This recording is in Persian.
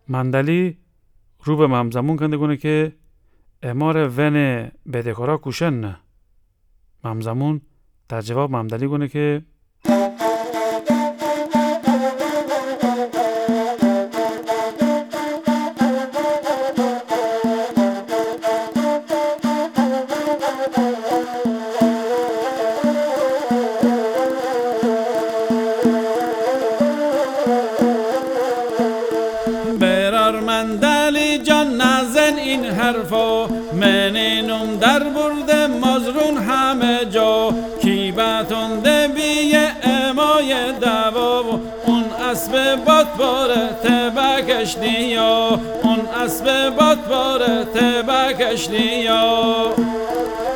مندلی رو به ممزمون کنده گونه که امار ون بدهکارا کوشن نه. ممزمون در جواب ممدلی گونه که برار مندلی جان نزن این حرفا، من اینم در برده مزرون همه جا. کی بتونده بیه امای دوا، اون اسب بات باره تبکش نیا، اون اسب بات باره تبکش نیا.